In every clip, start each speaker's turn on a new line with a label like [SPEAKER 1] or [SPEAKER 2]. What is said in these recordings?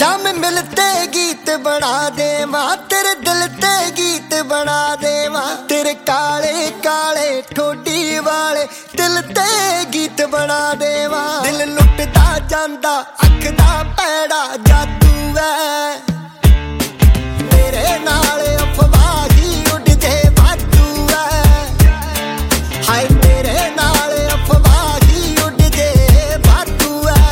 [SPEAKER 1] जाम मिलते गीत बना देवा, तेरे दिल ते गीत बना देवा, तेरे काले काले ठोडी वाले दिल ते गीत बना देवा। दिल लुटदा जांदा अख दा पैड़ा जादू है, तेरे नाल अफवाह ही उड़ जे वादू है। हाय तेरे नाल अफवाह ही उड़ जे वादू है।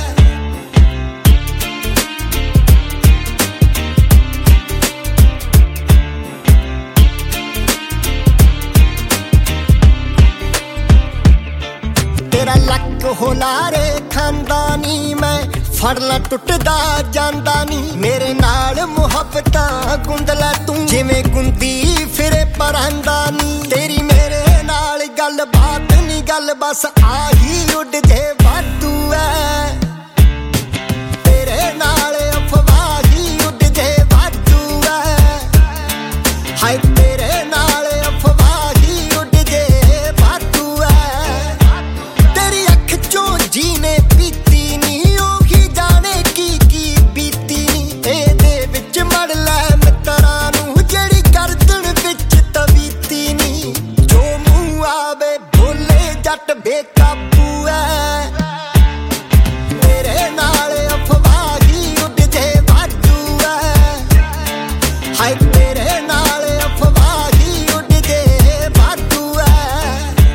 [SPEAKER 1] तेरा लक होलारे खानदानी, मैं फड़ ला टुटदा जांदा नी। मेरे नाल मुहब्बतां गुंद लै तू, जिवें गुंदी फिरे परांदा नी। तेरी मेरे नाल गल बात नी, गल बस आही उड़ जे वादू है। तेरे नाल अफवाह ही उड़ जे वादू है। हाय तेरे नाल अफवाह ही उड़ जे वादू है। तेरी अख चों जीने पीती नी, ओही जाने की बीती नी। एदे विच मड़ लै मित्तरां नूं, जेड़ी गर्दन विच तवीती नी। जो मूंह आवे बोले जट बेकाबू है। तेरे नाल अफवाह ही उड़ जे वादू है। हाय तेरे नाल अफवाह ही उड़ जे वादू है।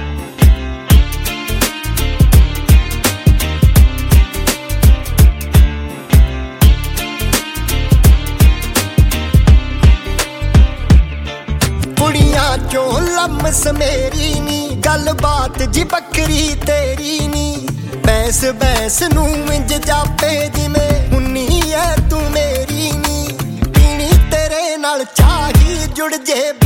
[SPEAKER 1] कुड़ियां चों लम्स मेरी नी, गल बात जी बकरी तेरी नी। बैंस बैंस नूं इंज जापे जिवें हुन्नी है तू मेरी नी। पीनी तेरे नाल चाही जुड़ जे